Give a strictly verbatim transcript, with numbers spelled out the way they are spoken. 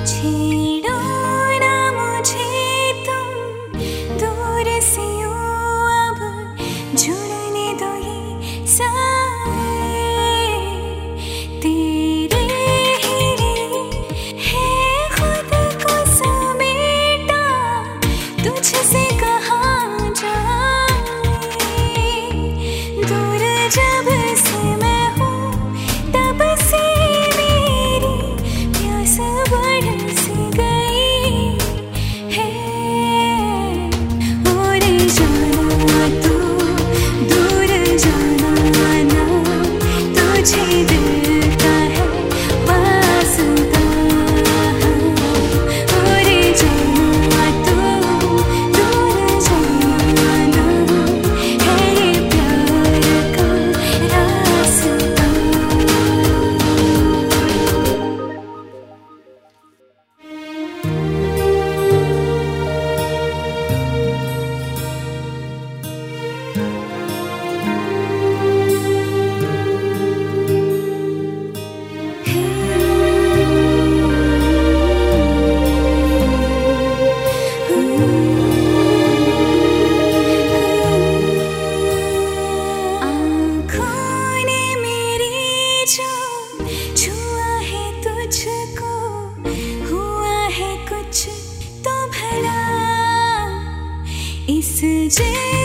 छेड़ो ना मुझे तुम, दूर से यूं अब जुड़ने दो ये साए। तेरे ही लिए है खुद को समेटा, तुझसे कहाँ जाए। दूर जब से मैं हूँ तब से मेरी प्यास बढ़ सी गई है। और जाना तू, दूर जाना ना, तुझे दिल का है वास्ता। और जाना तू, दूर जाना ना, है ये प्यार का रास्ता। आँखों ने मेरी जो छुआ है तुझको, हुआ है कुछ तो भला इस जिस्म